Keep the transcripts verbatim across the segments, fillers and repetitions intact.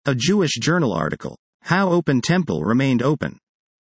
A Jewish Journal article. How Open Temple Remained Open.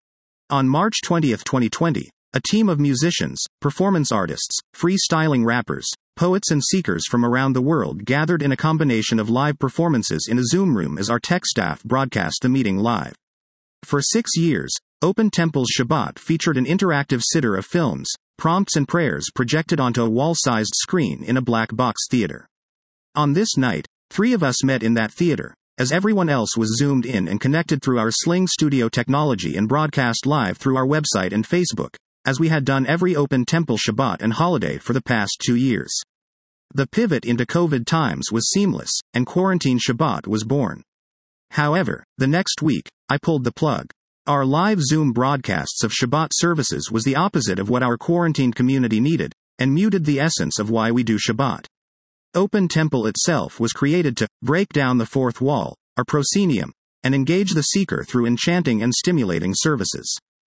On March twentieth, twenty twenty, a team of musicians, performance artists, freestyling rappers, poets and seekers from around the world gathered in a combination of live performances in a Zoom room as our tech staff broadcast the meeting live. For six years, Open Temple's Shabbat featured an interactive sitter of films, prompts and prayers projected onto a wall-sized screen in a black box theater. On this night, three of us met in that theater, as everyone else was zoomed in and connected through our Sling Studio technology and broadcast live through our website and Facebook, as we had done every Open Temple Shabbat and holiday for the past two years. The pivot into COVID times was seamless, and Quarantine Shabbat was born. However, the next week, I pulled the plug. Our live Zoom broadcasts of Shabbat services was the opposite of what our quarantined community needed, and muted the essence of why we do Shabbat. Open Temple itself was created to break down the fourth wall, our proscenium, and engage the seeker through enchanting and stimulating services.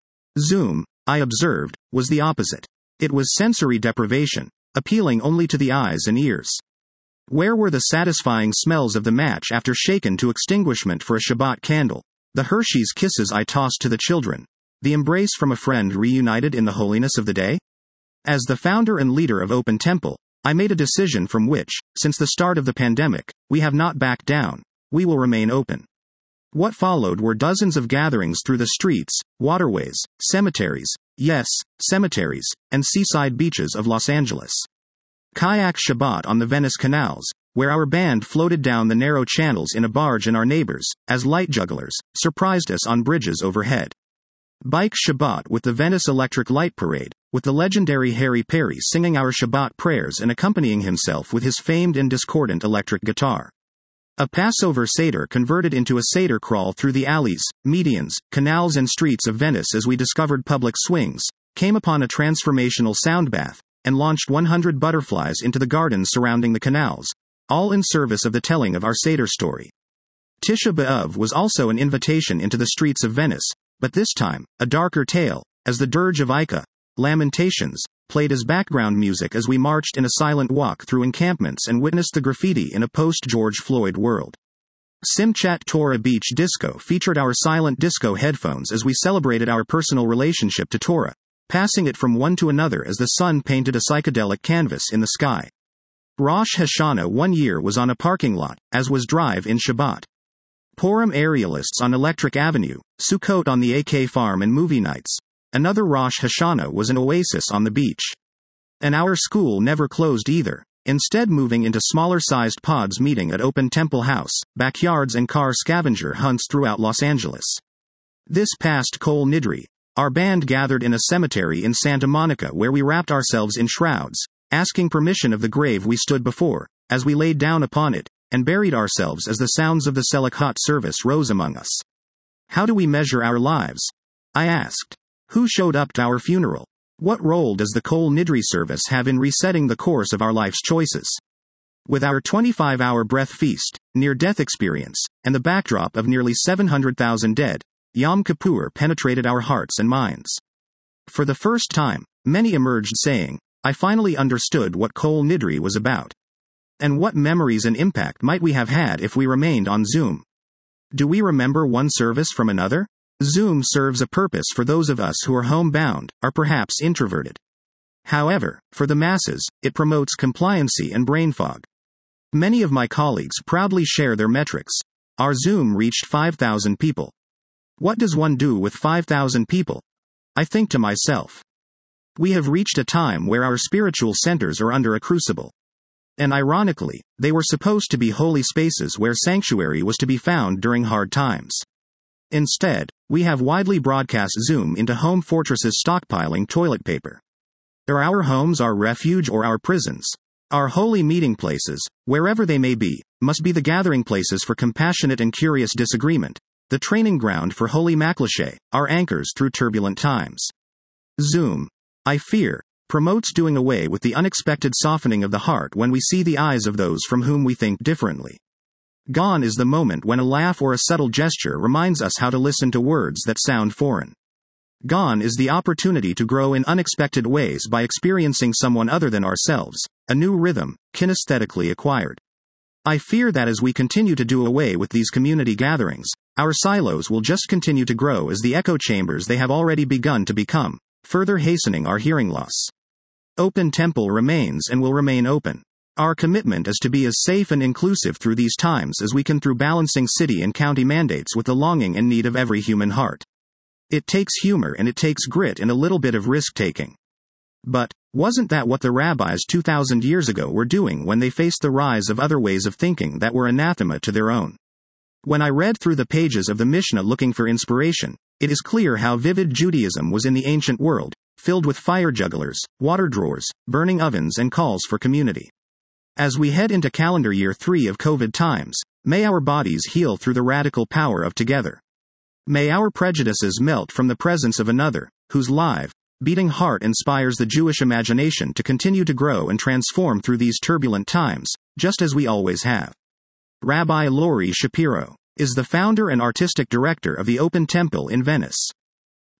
Zoom, I observed, was the opposite. It was sensory deprivation, appealing only to the eyes and ears. Where were the satisfying smells of the match after shaken to extinguishment for a Shabbat candle? The Hershey's kisses I tossed to the children? The embrace from a friend reunited in the holiness of the day? As the founder and leader of Open Temple, I made a decision from which, since the start of the pandemic, we have not backed down. We will remain open. What followed were dozens of gatherings through the streets, waterways, cemeteries, yes, cemeteries, and seaside beaches of Los Angeles. Kayak Shabbat on the Venice canals, where our band floated down the narrow channels in a barge and our neighbors, as light jugglers, surprised us on bridges overhead. Bike Shabbat with the Venice Electric Light Parade, with the legendary Harry Perry singing our Shabbat prayers and accompanying himself with his famed and discordant electric guitar. A Passover Seder converted into a Seder crawl through the alleys, medians, canals and streets of Venice as we discovered public swings, came upon a transformational sound bath, and launched one hundred butterflies into the gardens surrounding the canals, all in service of the telling of our Seder story. Tisha B'Av was also an invitation into the streets of Venice, but this time, a darker tale, as the dirge of Ica, Lamentations, played as background music as we marched in a silent walk through encampments and witnessed the graffiti in a post-George Floyd world. Simchat Torah Beach Disco featured our silent disco headphones as we celebrated our personal relationship to Torah, passing it from one to another as the sun painted a psychedelic canvas in the sky. Rosh Hashanah one year was on a parking lot, as was Drive-In Shabbat. Purim aerialists on Electric Avenue, Sukkot on the A K farm and movie nights. Another Rosh Hashanah was an oasis on the beach. And our school never closed either, instead moving into smaller-sized pods meeting at Open Temple House, backyards and car scavenger hunts throughout Los Angeles. This past Kol Nidri, our band gathered in a cemetery in Santa Monica where we wrapped ourselves in shrouds, asking permission of the grave we stood before, as we laid down upon it, and buried ourselves as the sounds of the Selichot service rose among us. How do we measure our lives? I asked. Who showed up to our funeral? What role does the Kol Nidri service have in resetting the course of our life's choices? With our twenty-five hour breath feast, near-death experience, and the backdrop of nearly seven hundred thousand dead, Yom Kippur penetrated our hearts and minds. For the first time, many emerged saying, I finally understood what Kol Nidri was about. And what memories and impact might we have had if we remained on Zoom? Do we remember one service from another? Zoom serves a purpose for those of us who are homebound, are perhaps introverted. However, for the masses, it promotes compliancy and brain fog. Many of my colleagues proudly share their metrics. Our Zoom reached five thousand people. What does one do with five thousand people? I think to myself. We have reached a time where our spiritual centers are under a crucible. And ironically, they were supposed to be holy spaces where sanctuary was to be found during hard times. Instead, we have widely broadcast Zoom into home fortresses stockpiling toilet paper. Are our homes our refuge or our prisons? Our holy meeting places, wherever they may be, must be the gathering places for compassionate and curious disagreement, the training ground for holy maklishe, our anchors through turbulent times. Zoom, I fear, promotes doing away with the unexpected softening of the heart when we see the eyes of those from whom we think differently. Gone is the moment when a laugh or a subtle gesture reminds us how to listen to words that sound foreign. Gone is the opportunity to grow in unexpected ways by experiencing someone other than ourselves, a new rhythm, kinesthetically acquired. I fear that as we continue to do away with these community gatherings, our silos will just continue to grow as the echo chambers they have already begun to become, further hastening our hearing loss. Open Temple remains and will remain open. Our commitment is to be as safe and inclusive through these times as we can through balancing city and county mandates with the longing and need of every human heart. It takes humor and it takes grit and a little bit of risk-taking. But, wasn't that what the rabbis two thousand years ago were doing when they faced the rise of other ways of thinking that were anathema to their own? When I read through the pages of the Mishnah looking for inspiration, it is clear how vivid Judaism was in the ancient world, filled with fire jugglers, water drawers, burning ovens and calls for community. As we head into calendar year three of COVID times, may our bodies heal through the radical power of together. May our prejudices melt from the presence of another, whose live, beating heart inspires the Jewish imagination to continue to grow and transform through these turbulent times, just as we always have. Rabbi Lori Shapiro is the founder and artistic director of the Open Temple in Venice.